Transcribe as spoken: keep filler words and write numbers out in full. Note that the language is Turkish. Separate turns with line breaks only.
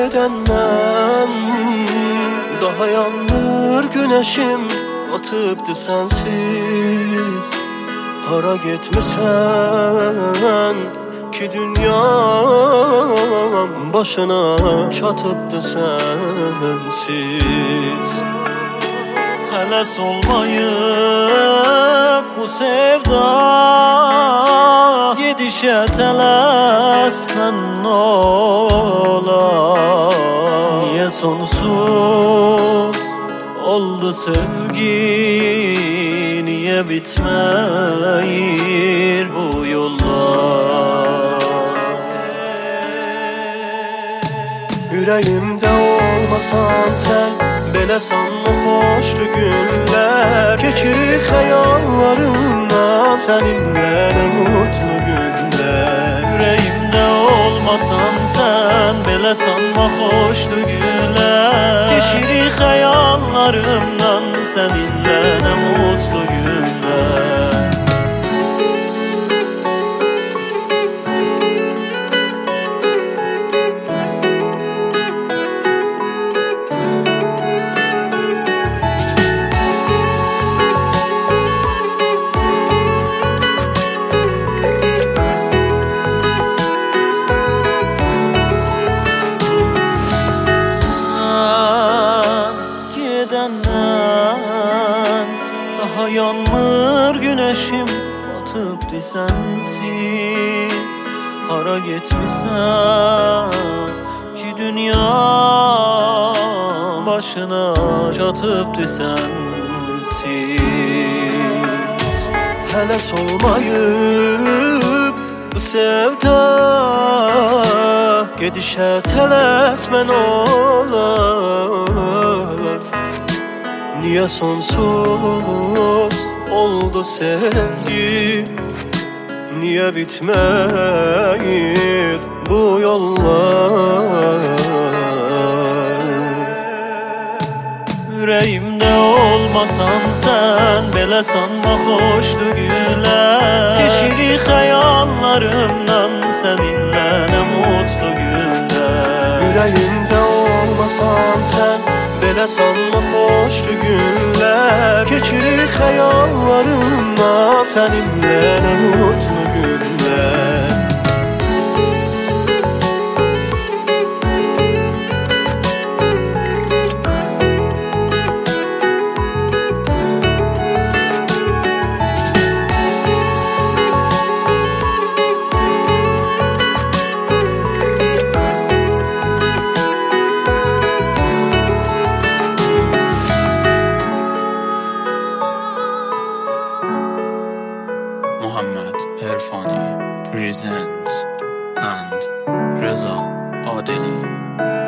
gedenden. Daha yanır güneşim batıptı sensiz. Hara gitmisən ki dünyam başına çatıptı sensiz.
Həles olmayıp bu sevda, gedişe tələsmən ola. Niye sonsuz oldu sevgi, niye bitmeyir bu yollar?
Yüreğimde olmasan sen, belə sanma xoşlu günlər. Keçir xəyallarımda səninlə nə mutlu günlər.
Yüreğimde olmasan sen, belə sanma xoşlu günlər. Keçir xəyallarımdan səninlə nə mutlu günlər. Daha yanmır güneşim batıptı sensiz. Hara gitmisən ki dünya başına çatıptı sensiz.
Həles olmayıp bu sevda, gedişə tələsmən olar. Niye sonsuz oldu sevgi, niye bitmeyir bu yollar?
Yüreğimde olmasan sen, belə sanma xoşlu günlər. Keçir xəyallarımdan səninlə nə mutlu günlər.
Yüreğimde olmasan sen, belə sanma xoşlu günlər. Keçir xəyallarımda səninlə nə mutlu günlər.
Muhammad Erfani presents and Reza Adeli.